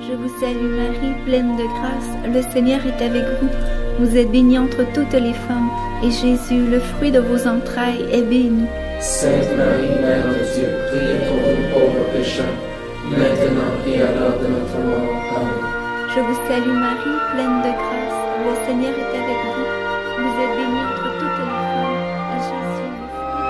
Je vous salue Marie, pleine de grâce, le Seigneur est avec vous. Vous êtes bénie entre toutes les femmes, et Jésus, le fruit de vos entrailles, est béni. Sainte Marie, Mère de Dieu, priez pour nous pauvres pécheurs, maintenant et à l'heure de notre mort. Amen. Je vous salue Marie, pleine de grâce, le Seigneur est avec vous. Vous êtes bénie entre toutes les femmes, et Jésus, le fruit de vos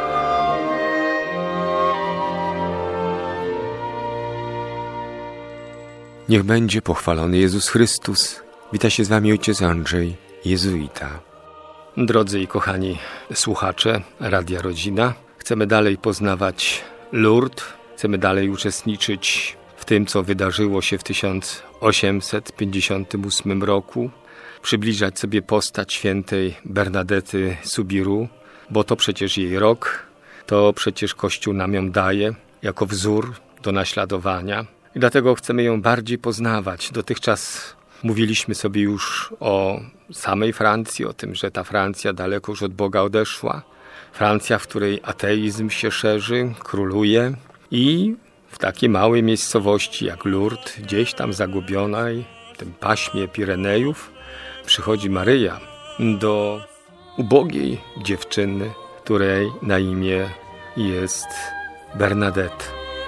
entrailles. Niech będzie pochwalony Jezus Chrystus. Wita się z wami ojciec Andrzej, jezuita. Drodzy i kochani słuchacze Radia Rodzina, chcemy dalej poznawać Lourdes, chcemy dalej uczestniczyć w tym, co wydarzyło się w 1858 roku, przybliżać sobie postać świętej Bernadety Soubirous, bo to przecież jej rok, to przecież Kościół nam ją daje jako wzór do naśladowania i dlatego chcemy ją bardziej poznawać. Dotychczas mówiliśmy sobie już o samej Francji, o tym, że ta Francja daleko już od Boga odeszła. Francja, w której ateizm się szerzy, króluje i w takiej małej miejscowości jak Lourdes, gdzieś tam zagubionej w tym paśmie Pirenejów, przychodzi Maryja do ubogiej dziewczyny, której na imię jest Bernadette.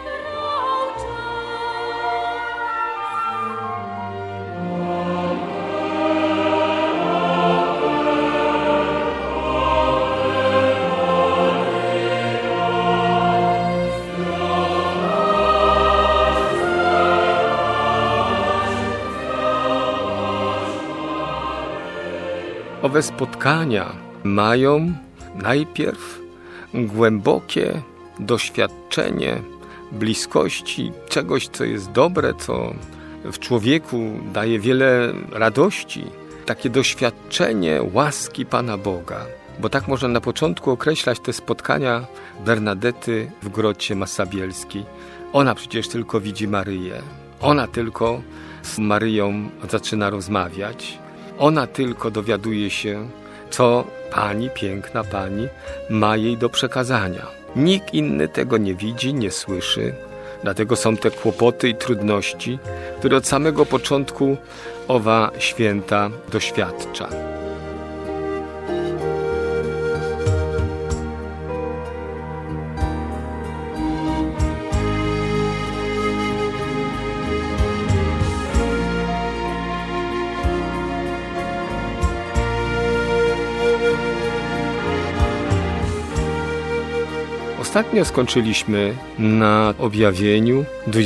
Owe spotkania mają najpierw głębokie doświadczenie bliskości czegoś, co jest dobre, co w człowieku daje wiele radości. Takie doświadczenie łaski Pana Boga. Bo tak można na początku określać te spotkania Bernadety w grocie Massabielskiej. Ona przecież tylko widzi Maryję. Ona tylko z Maryją zaczyna rozmawiać. Ona tylko dowiaduje się, co Pani, piękna Pani, ma jej do przekazania. Nikt inny tego nie widzi, nie słyszy. Dlatego są te kłopoty i trudności, które od samego początku owa święta doświadcza. Ostatnio skończyliśmy na objawieniu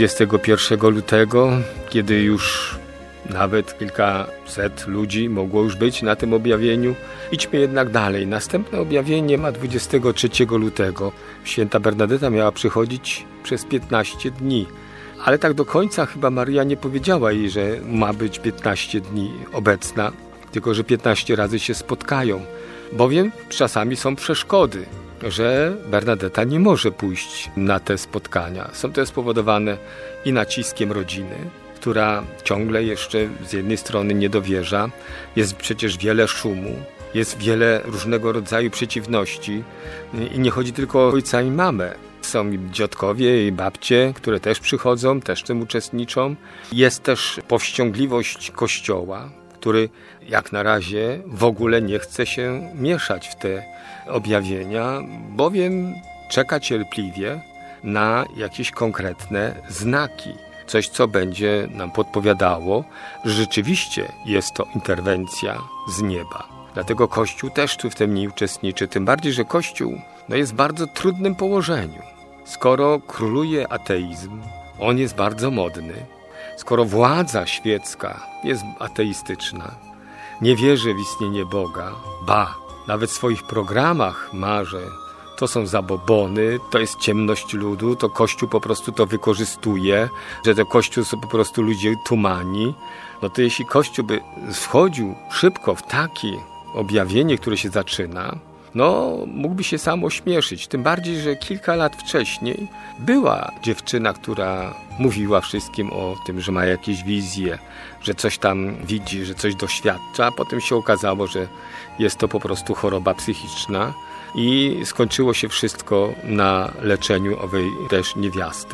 21 lutego, kiedy już nawet kilkaset ludzi mogło już być na tym objawieniu. Idźmy jednak dalej. Następne objawienie ma 23 lutego. Święta Bernadeta miała przychodzić przez 15 dni. Ale tak do końca chyba Maryja nie powiedziała jej, że ma być 15 dni obecna, tylko że 15 razy się spotkają. Bowiem czasami są przeszkody, że Bernadeta nie może pójść na te spotkania. Są to spowodowane i naciskiem rodziny, która ciągle jeszcze z jednej strony nie dowierza. Jest przecież wiele szumu, jest wiele różnego rodzaju przeciwności i nie chodzi tylko o ojca i mamę. Są i dziadkowie i babcie, które też przychodzą, też w tym uczestniczą. Jest też powściągliwość Kościoła, który jak na razie w ogóle nie chce się mieszać w te objawienia, bowiem czeka cierpliwie na jakieś konkretne znaki. Coś, co będzie nam podpowiadało, że rzeczywiście jest to interwencja z nieba. Dlatego Kościół też tu w tym nie uczestniczy, tym bardziej, że Kościół jest w bardzo trudnym położeniu. Skoro króluje ateizm, on jest bardzo modny, skoro władza świecka jest ateistyczna, nie wierzy w istnienie Boga, nawet w swoich programach ma, że to są zabobony, to jest ciemność ludu, to Kościół po prostu to wykorzystuje, że to Kościół są po prostu ludzie tumani, to jeśli Kościół by wchodził szybko w takie objawienie, które się zaczyna, mógłby się sam ośmieszyć. Tym bardziej, że kilka lat wcześniej była dziewczyna, która mówiła wszystkim o tym, że ma jakieś wizje, że coś tam widzi, że coś doświadcza. Potem się okazało, że jest to po prostu choroba psychiczna i skończyło się wszystko na leczeniu owej też niewiasty.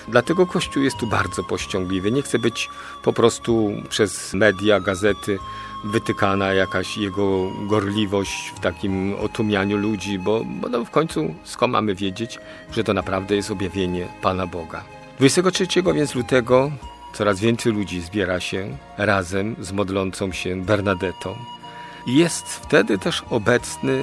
Dlatego Kościół jest tu bardzo powściągliwy. Nie chce być po prostu przez media, gazety wytykana jakaś jego gorliwość w takim otumianiu ludzi, bo w końcu skąd mamy wiedzieć, że to naprawdę jest objawienie Pana Boga. 23 więc lutego coraz więcej ludzi zbiera się razem z modlącą się Bernadetą. I jest wtedy też obecny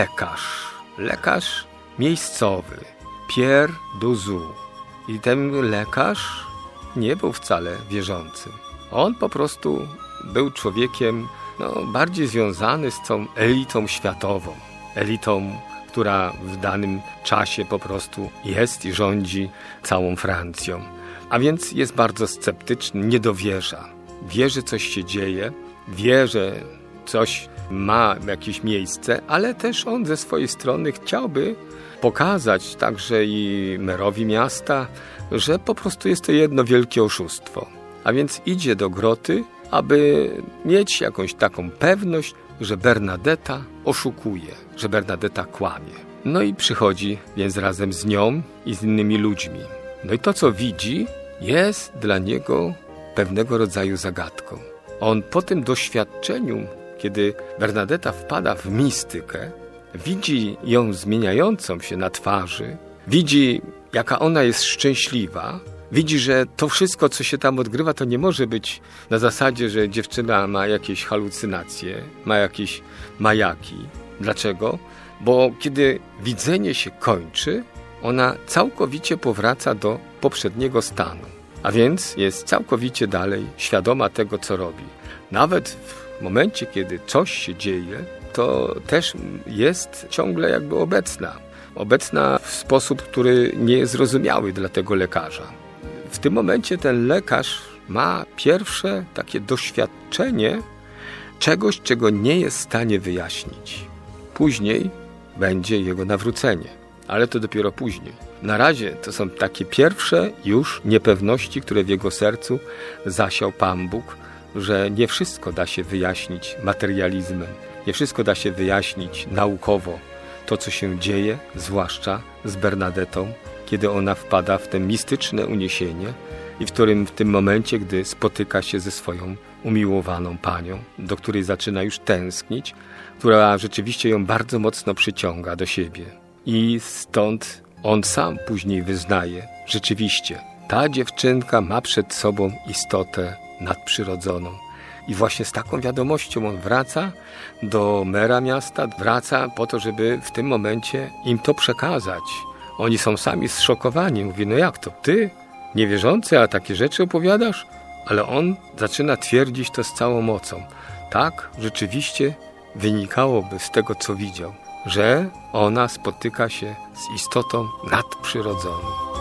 lekarz miejscowy, Pierre Dozu. I ten lekarz nie był wcale wierzącym. On po prostu był człowiekiem bardziej związany z tą elitą światową. Elitą, która w danym czasie po prostu jest i rządzi całą Francją. A więc jest bardzo sceptyczny, nie dowierza. Wie, że coś się dzieje, wie, że coś ma jakieś miejsce, ale też on ze swojej strony chciałby pokazać także i merowi miasta, że po prostu jest to jedno wielkie oszustwo. A więc idzie do groty, aby mieć jakąś taką pewność, że Bernadeta oszukuje, że Bernadeta kłamie. No i przychodzi więc razem z nią i z innymi ludźmi. No i to, co widzi, jest dla niego pewnego rodzaju zagadką. On po tym doświadczeniu, kiedy Bernadeta wpada w mistykę, widzi ją zmieniającą się na twarzy, widzi, jaka ona jest szczęśliwa, widzi, że to wszystko, co się tam odgrywa, to nie może być na zasadzie, że dziewczyna ma jakieś halucynacje, ma jakieś majaki. Dlaczego? Bo kiedy widzenie się kończy, ona całkowicie powraca do poprzedniego stanu. A więc jest całkowicie dalej świadoma tego, co robi. Nawet w momencie, kiedy coś się dzieje, to też jest ciągle jakby obecna. Obecna w sposób, który nie jest zrozumiały dla tego lekarza. W tym momencie ten lekarz ma pierwsze takie doświadczenie czegoś, czego nie jest w stanie wyjaśnić. Później będzie jego nawrócenie, ale to dopiero później. Na razie to są takie pierwsze już niepewności, które w jego sercu zasiał Pan Bóg, że nie wszystko da się wyjaśnić materializmem, nie wszystko da się wyjaśnić naukowo. To, co się dzieje, zwłaszcza z Bernadetą, kiedy ona wpada w te mistyczne uniesienie i w tym momencie, gdy spotyka się ze swoją umiłowaną panią, do której zaczyna już tęsknić, która rzeczywiście ją bardzo mocno przyciąga do siebie. I stąd on sam później wyznaje, rzeczywiście, ta dziewczynka ma przed sobą istotę nadprzyrodzoną. I właśnie z taką wiadomością on wraca do mera miasta, wraca po to, żeby w tym momencie im to przekazać. Oni są sami zszokowani. Mówi, no jak to, ty, niewierzący, a takie rzeczy opowiadasz? Ale on zaczyna twierdzić to z całą mocą. Tak, rzeczywiście wynikałoby z tego, co widział, że ona spotyka się z istotą nadprzyrodzoną.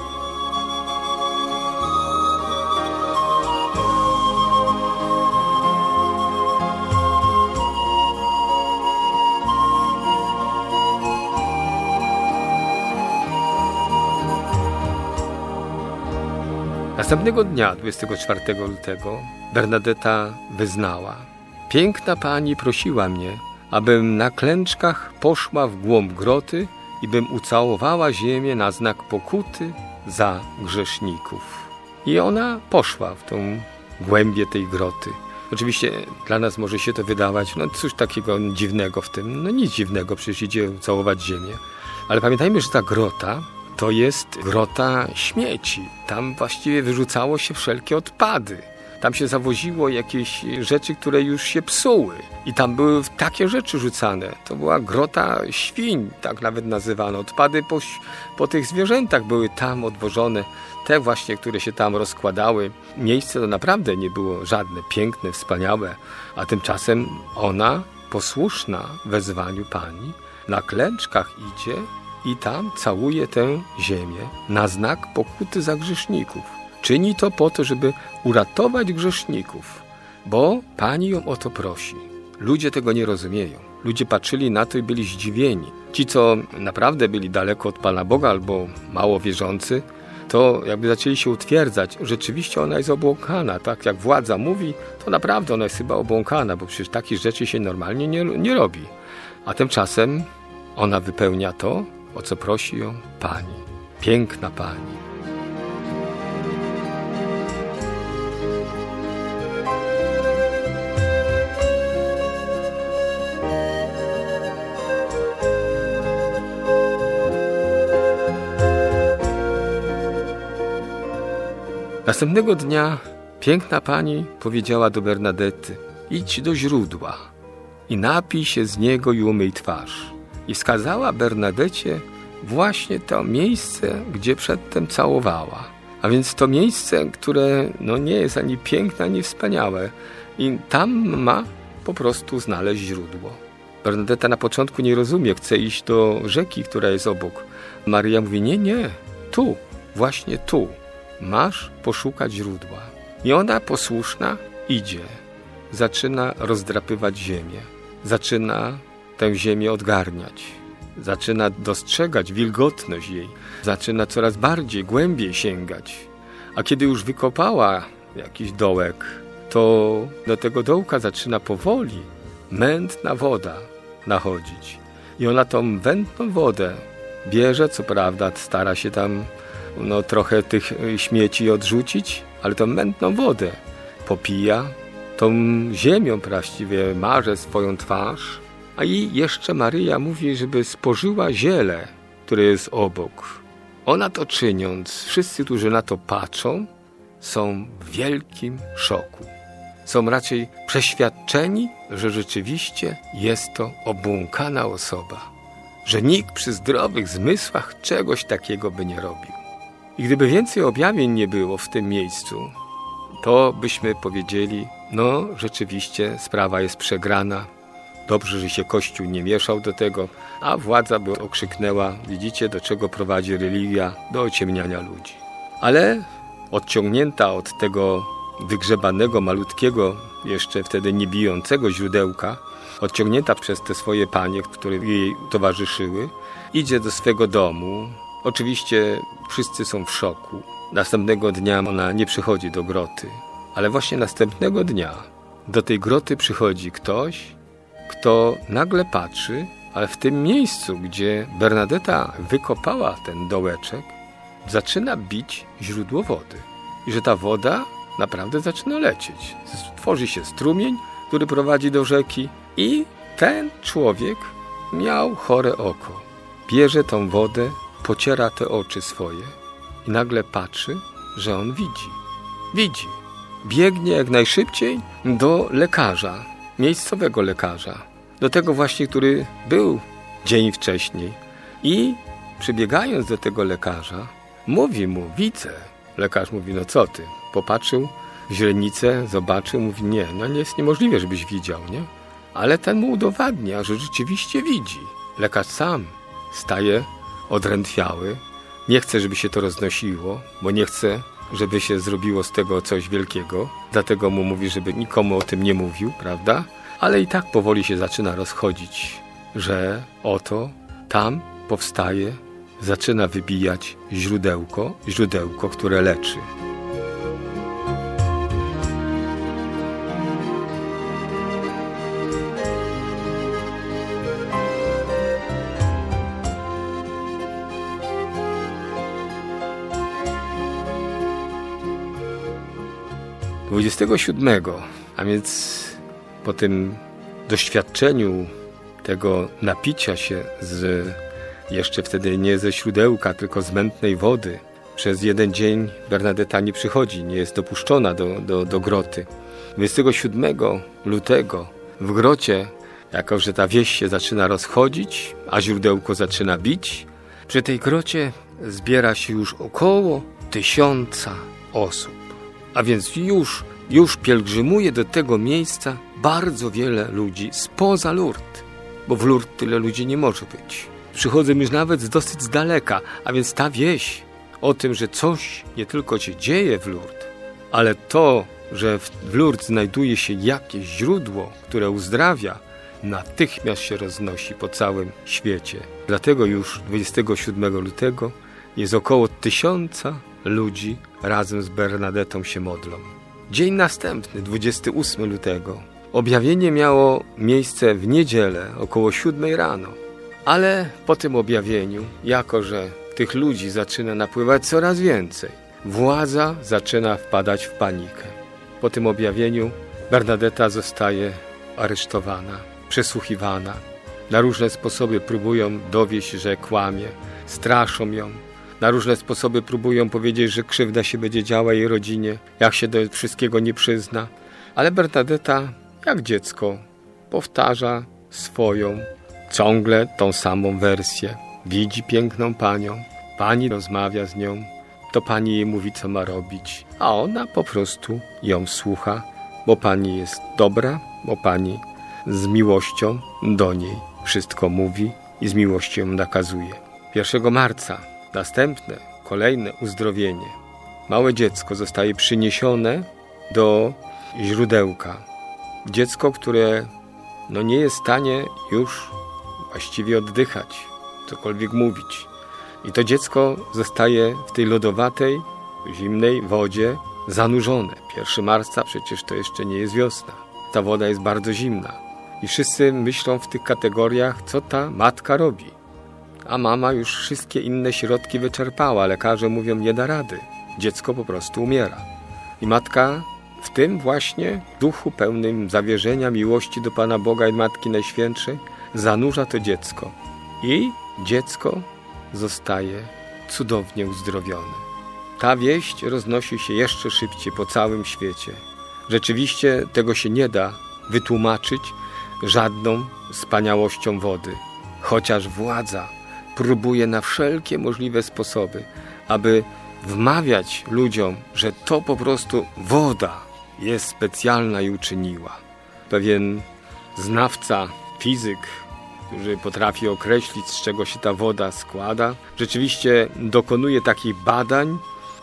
Następnego dnia, 24 lutego, Bernadeta wyznała: piękna pani prosiła mnie, abym na klęczkach poszła w głąb groty i bym ucałowała ziemię na znak pokuty za grzeszników. I ona poszła w tą głębię tej groty. Oczywiście dla nas może się to wydawać, no cóż takiego dziwnego w tym, no nic dziwnego, przecież idzie ucałować ziemię. Ale pamiętajmy, że ta grota to jest grota śmieci. Tam właściwie wyrzucało się wszelkie odpady. Tam się zawoziło jakieś rzeczy, które już się psuły. I tam były takie rzeczy rzucane. To była grota świń, tak nawet nazywano. Odpady po tych zwierzętach były tam odwożone. Te właśnie, które się tam rozkładały. Miejsce to naprawdę nie było żadne piękne, wspaniałe. A tymczasem ona, posłuszna wezwaniu pani, na klęczkach idzie i tam całuje tę ziemię na znak pokuty za grzeszników. Czyni to po to, żeby uratować grzeszników, bo Pani ją o to prosi. Ludzie tego nie rozumieją. Ludzie patrzyli na to i byli zdziwieni. Ci, co naprawdę byli daleko od Pana Boga albo mało wierzący, to jakby zaczęli się utwierdzać. Rzeczywiście ona jest obłąkana. Tak jak władza mówi, to naprawdę ona jest chyba obłąkana, bo przecież takich rzeczy się normalnie nie robi. A tymczasem ona wypełnia to, o co prosi ją Pani. Piękna Pani. Następnego dnia piękna pani powiedziała do Bernadety: idź do źródła i napij się z niego i umyj twarz. I wskazała Bernadecie właśnie to miejsce, gdzie przedtem całowała. A więc to miejsce, które nie jest ani piękne, ani wspaniałe. I tam ma po prostu znaleźć źródło. Bernadeta na początku nie rozumie, chce iść do rzeki, która jest obok. Maryja mówi: nie, tu, właśnie tu masz poszukać źródła. I ona posłuszna idzie. Zaczyna rozdrapywać ziemię. Zaczyna tę ziemię odgarniać. Zaczyna dostrzegać wilgotność jej. Zaczyna coraz bardziej, głębiej sięgać. A kiedy już wykopała jakiś dołek, to do tego dołka zaczyna powoli mętna woda nachodzić. I ona tą mętną wodę bierze, co prawda stara się tam trochę tych śmieci odrzucić, ale tą mętną wodę popija, tą ziemią właściwie marze swoją twarz, a i jeszcze Maryja mówi, żeby spożyła ziele, które jest obok. Ona to czyniąc, wszyscy, którzy na to patrzą, są w wielkim szoku. Są raczej przeświadczeni, że rzeczywiście jest to obłąkana osoba, że nikt przy zdrowych zmysłach czegoś takiego by nie robił. I gdyby więcej objawień nie było w tym miejscu, to byśmy powiedzieli: rzeczywiście sprawa jest przegrana. Dobrze, że się Kościół nie mieszał do tego, a władza by okrzyknęła: widzicie, do czego prowadzi religia? Do ociemniania ludzi. Ale odciągnięta od tego wygrzebanego, malutkiego, jeszcze wtedy nie bijącego źródełka, odciągnięta przez te swoje panie, które jej towarzyszyły, idzie do swego domu. Oczywiście wszyscy są w szoku. Następnego dnia ona nie przychodzi do groty, ale właśnie następnego dnia do tej groty przychodzi ktoś, kto nagle patrzy, ale w tym miejscu, gdzie Bernadeta wykopała ten dołeczek, zaczyna bić źródło wody. I że ta woda naprawdę zaczyna lecieć. Tworzy się strumień, który prowadzi do rzeki i ten człowiek miał chore oko. Bierze tą wodę, pociera te oczy swoje i nagle patrzy, że on widzi. Widzi. Biegnie jak najszybciej do lekarza, miejscowego lekarza. Do tego właśnie, który był dzień wcześniej. I przybiegając do tego lekarza, mówi mu: widzę. Lekarz mówi: co ty? Popatrzył w źrenicę, zobaczył, mówi: nie jest niemożliwe, żebyś widział, nie? Ale ten mu udowadnia, że rzeczywiście widzi. Lekarz sam staje odrętwiały, nie chce, żeby się to roznosiło, bo nie chce, żeby się zrobiło z tego coś wielkiego, dlatego mu mówi, żeby nikomu o tym nie mówił, prawda? Ale i tak powoli się zaczyna rozchodzić, że oto tam powstaje, zaczyna wybijać źródełko, które leczy. Do 27, a więc po tym doświadczeniu tego napicia się jeszcze wtedy nie ze źródełka, tylko z mętnej wody, przez jeden dzień Bernadeta nie przychodzi, nie jest dopuszczona do groty. 27 lutego w grocie, jako że ta wieś się zaczyna rozchodzić, a źródełko zaczyna bić, przy tej grocie zbiera się już około 1000 osób. A więc już pielgrzymuje do tego miejsca bardzo wiele ludzi spoza Lourdes, bo w Lourdes tyle ludzi nie może być. Przychodzą już nawet z dosyć daleka, a więc ta wieś o tym, że coś nie tylko się dzieje w Lourdes, ale to, że w Lourdes znajduje się jakieś źródło, które uzdrawia, natychmiast się roznosi po całym świecie. Dlatego już 27 lutego jest około 1000 ludzi razem z Bernadetą się modlą. Dzień następny, 28 lutego, objawienie miało miejsce w niedzielę około 7 rano. Ale po tym objawieniu, jako że tych ludzi zaczyna napływać coraz więcej, władza zaczyna wpadać w panikę. Po tym objawieniu Bernadeta zostaje aresztowana, przesłuchiwana. Na różne sposoby próbują dowieść, że kłamie, straszą ją. na różne sposoby próbują powiedzieć, że krzywda się będzie działa jej rodzinie, jak się do wszystkiego nie przyzna. Ale Bernadetta, jak dziecko, powtarza swoją, ciągle tą samą wersję. Widzi piękną panią, pani rozmawia z nią, to pani jej mówi, co ma robić, a ona po prostu ją słucha, bo pani jest dobra, bo pani z miłością do niej wszystko mówi i z miłością ją nakazuje. 1 marca następne, kolejne uzdrowienie. Małe dziecko zostaje przyniesione do źródełka. Dziecko, które nie jest w stanie już właściwie oddychać, cokolwiek mówić. I to dziecko zostaje w tej lodowatej, zimnej wodzie zanurzone. 1 marca przecież to jeszcze nie jest wiosna. Ta woda jest bardzo zimna. I wszyscy myślą w tych kategoriach, co ta matka robi. A mama już wszystkie inne środki wyczerpała. Lekarze mówią, nie da rady. Dziecko po prostu umiera. I matka w tym właśnie duchu pełnym zawierzenia, miłości do Pana Boga i Matki Najświętszej zanurza to dziecko. I dziecko zostaje cudownie uzdrowione. Ta wieść roznosi się jeszcze szybciej po całym świecie. Rzeczywiście tego się nie da wytłumaczyć żadną wspaniałością wody. Chociaż władza próbuje na wszelkie możliwe sposoby, aby wmawiać ludziom, że to po prostu woda jest specjalna i uczyniła. Pewien znawca, fizyk, który potrafi określić, z czego się ta woda składa, rzeczywiście dokonuje takich badań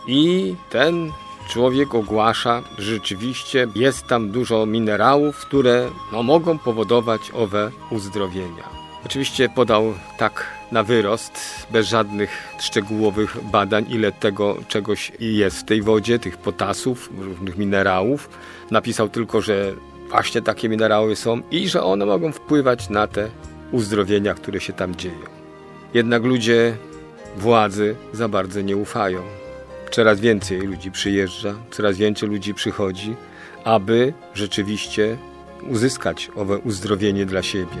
i ten człowiek ogłasza, że rzeczywiście jest tam dużo minerałów, które mogą powodować owe uzdrowienia. Oczywiście podał tak na wyrost, bez żadnych szczegółowych badań, ile tego czegoś jest w tej wodzie, tych potasów, różnych minerałów. Napisał tylko, że właśnie takie minerały są i że one mogą wpływać na te uzdrowienia, które się tam dzieją. Jednak ludzie władzy za bardzo nie ufają. Coraz więcej ludzi przyjeżdża, coraz więcej ludzi przychodzi, aby rzeczywiście uzyskać owe uzdrowienie dla siebie.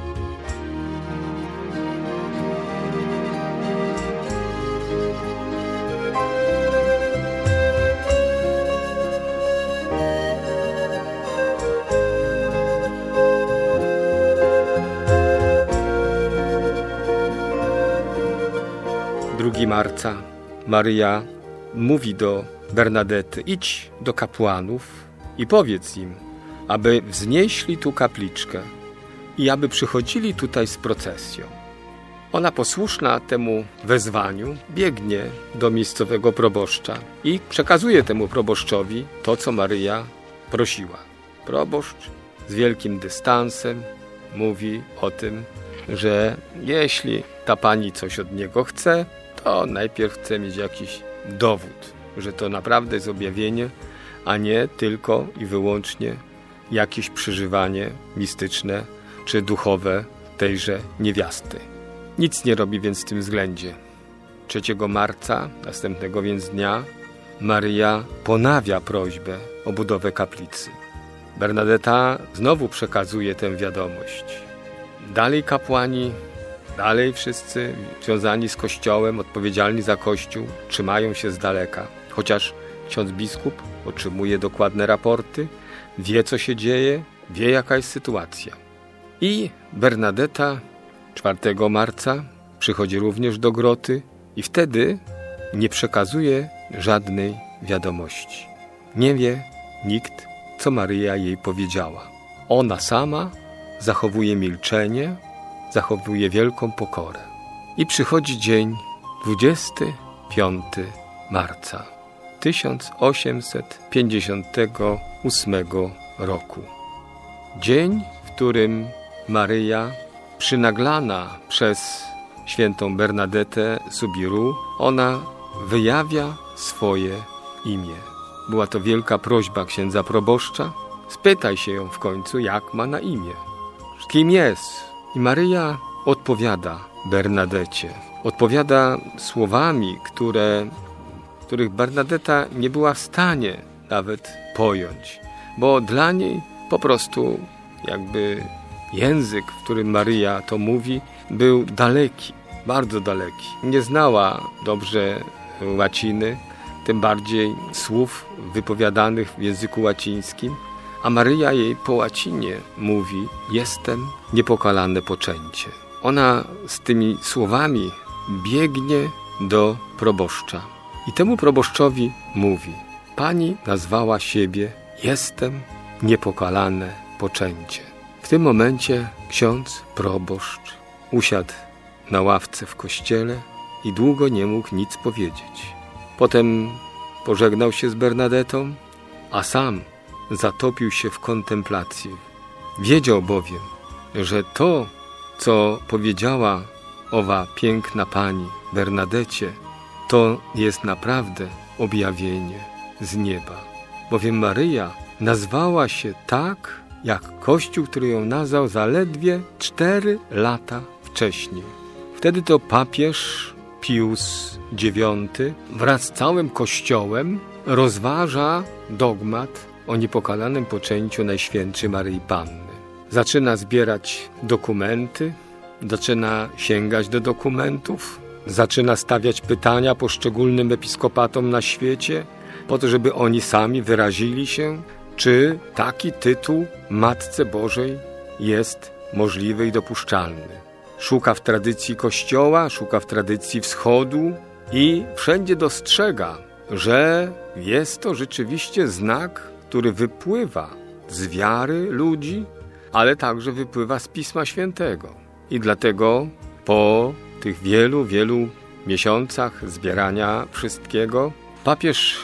Marca Maryja mówi do Bernadety, idź do kapłanów i powiedz im, aby wznieśli tu kapliczkę i aby przychodzili tutaj z procesją. Ona posłuszna temu wezwaniu biegnie do miejscowego proboszcza i przekazuje temu proboszczowi to, co Maryja prosiła. Proboszcz z wielkim dystansem mówi o tym, że jeśli ta pani coś od niego chce, to najpierw chce mieć jakiś dowód, że to naprawdę jest objawienie, a nie tylko i wyłącznie jakieś przeżywanie mistyczne czy duchowe tejże niewiasty. Nic nie robi więc w tym względzie. 3 marca, następnego więc dnia, Maryja ponawia prośbę o budowę kaplicy. Bernadetta znowu przekazuje tę wiadomość. Dalej kapłani, dalej wszyscy związani z Kościołem, odpowiedzialni za Kościół, trzymają się z daleka. Chociaż ksiądz biskup otrzymuje dokładne raporty, wie, co się dzieje, wie, jaka jest sytuacja. I Bernadetta 4 marca przychodzi również do groty i wtedy nie przekazuje żadnej wiadomości. Nie wie nikt, co Maryja jej powiedziała. Ona sama zachowuje milczenie, zachowuje wielką pokorę. I przychodzi dzień 25 marca 1858 roku. Dzień, w którym Maryja, przynaglana przez świętą Bernadettę Soubirous, ona wyjawia swoje imię. Była to wielka prośba księdza proboszcza. Spytaj się ją w końcu, jak ma na imię. Kim jest? I Maryja odpowiada Bernadecie. Odpowiada słowami, których Bernadetta nie była w stanie nawet pojąć. Bo dla niej po prostu jakby język, w którym Maryja to mówi, był daleki. bardzo daleki. Nie znała dobrze łaciny, tym bardziej słów wypowiadanych w języku łacińskim, a Maryja jej po łacinie mówi: jestem niepokalane poczęcie. Ona z tymi słowami biegnie do proboszcza i temu proboszczowi mówi: Pani nazwała siebie jestem niepokalane poczęcie. W tym momencie ksiądz proboszcz usiadł na ławce w kościele i długo nie mógł nic powiedzieć. Potem pożegnał się z Bernadetą, a sam zatopił się w kontemplacji. Wiedział bowiem, że to, co powiedziała owa piękna pani Bernadecie, to jest naprawdę objawienie z nieba. Bowiem Maryja nazwała się tak, jak Kościół, który ją nazwał zaledwie 4 lata wcześniej. Wtedy to papież Pius IX wraz z całym Kościołem rozważa dogmat o niepokalanym poczęciu Najświętszej Maryi Panny. Zaczyna zbierać dokumenty, zaczyna sięgać do dokumentów, zaczyna stawiać pytania poszczególnym episkopatom na świecie, po to, żeby oni sami wyrazili się, czy taki tytuł Matce Bożej jest możliwy i dopuszczalny. Szuka w tradycji Kościoła, szuka w tradycji Wschodu i wszędzie dostrzega, że jest to rzeczywiście znak, który wypływa z wiary ludzi, ale także wypływa z Pisma Świętego. I dlatego po tych wielu miesiącach zbierania wszystkiego papież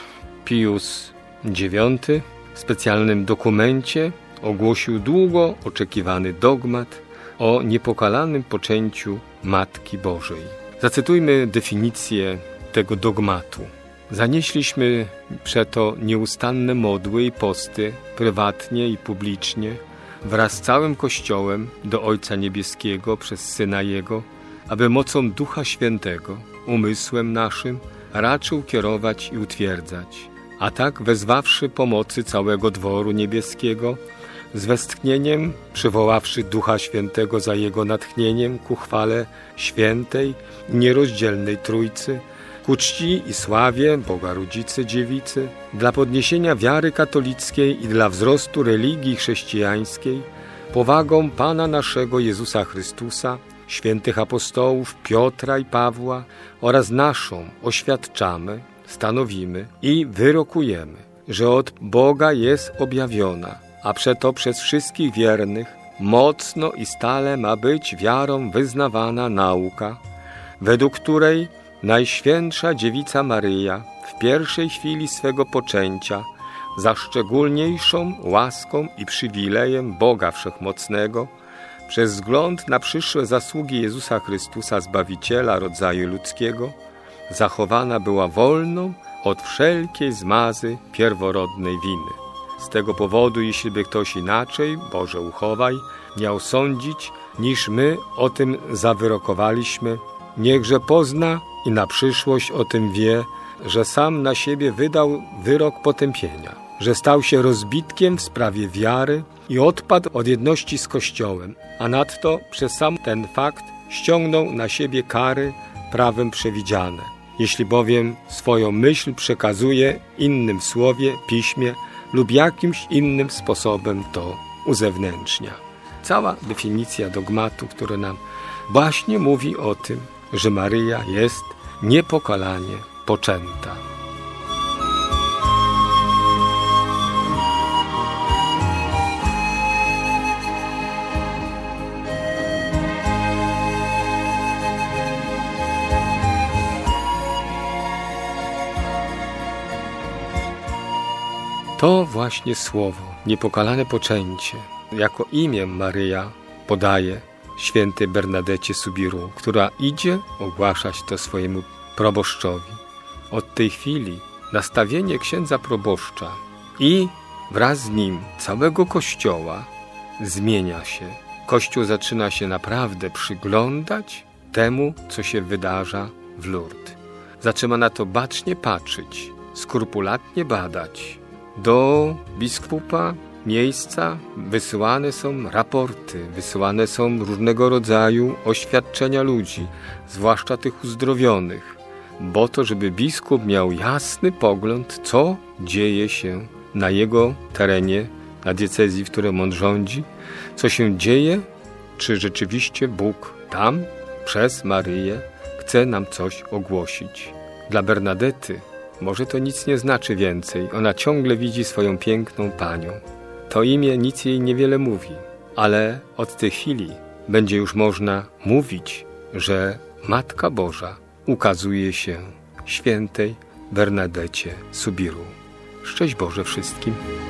Pius IX w specjalnym dokumencie ogłosił długo oczekiwany dogmat o niepokalanym poczęciu Matki Bożej. Zacytujmy definicję tego dogmatu. Zanieśliśmy przeto nieustanne modły i posty, prywatnie i publicznie, wraz z całym Kościołem do Ojca Niebieskiego przez Syna Jego, aby mocą Ducha Świętego, umysłem naszym, raczył kierować i utwierdzać, a tak wezwawszy pomocy całego dworu niebieskiego, z westchnieniem przywoławszy Ducha Świętego za Jego natchnieniem ku chwale świętej i nierozdzielnej Trójcy, ku czci i sławie Boga Rodzicy Dziewicy, dla podniesienia wiary katolickiej i dla wzrostu religii chrześcijańskiej, powagą Pana naszego Jezusa Chrystusa, świętych apostołów Piotra i Pawła oraz naszą oświadczamy, stanowimy i wyrokujemy, że od Boga jest objawiona, a przeto przez wszystkich wiernych mocno i stale ma być wiarą wyznawana nauka, według której Najświętsza Dziewica Maryja w pierwszej chwili swego poczęcia za szczególniejszą łaską i przywilejem Boga Wszechmocnego przez wzgląd na przyszłe zasługi Jezusa Chrystusa, Zbawiciela rodzaju ludzkiego, zachowana była wolną od wszelkiej zmazy pierworodnej winy. Z tego powodu, jeśli by ktoś inaczej, Boże uchowaj, miał sądzić, niż my o tym zawyrokowaliśmy, niechże pozna i na przyszłość o tym wie, że sam na siebie wydał wyrok potępienia, że stał się rozbitkiem w sprawie wiary i odpadł od jedności z Kościołem, a nadto przez sam ten fakt ściągnął na siebie kary prawem przewidziane. Jeśli bowiem swoją myśl przekazuje innym w słowie, piśmie lub jakimś innym sposobem to uzewnętrznia. Cała definicja dogmatu, który nam właśnie mówi o tym, że Maryja jest niepokalanie poczęta. To właśnie słowo, niepokalane poczęcie, jako imię Maryja podaje świętej Bernadecie Soubirous, która idzie ogłaszać to swojemu proboszczowi. Od tej chwili nastawienie księdza proboszcza i wraz z nim całego Kościoła zmienia się. Kościół zaczyna się naprawdę przyglądać temu, co się wydarza w Lourdes. Zaczyna na to bacznie patrzeć, skrupulatnie badać. Do biskupa miejsca wysyłane są raporty, wysyłane są różnego rodzaju oświadczenia ludzi, zwłaszcza tych uzdrowionych, bo to, żeby biskup miał jasny pogląd, co dzieje się na jego terenie, na diecezji, w którym on rządzi, co się dzieje, czy rzeczywiście Bóg tam, przez Maryję, chce nam coś ogłosić. Dla Bernadety może to nic nie znaczy więcej. Ona ciągle widzi swoją piękną Panią. To imię nic jej niewiele mówi, ale od tej chwili będzie już można mówić, że Matka Boża ukazuje się świętej Bernadecie Subiru. Szczęść Boże wszystkim.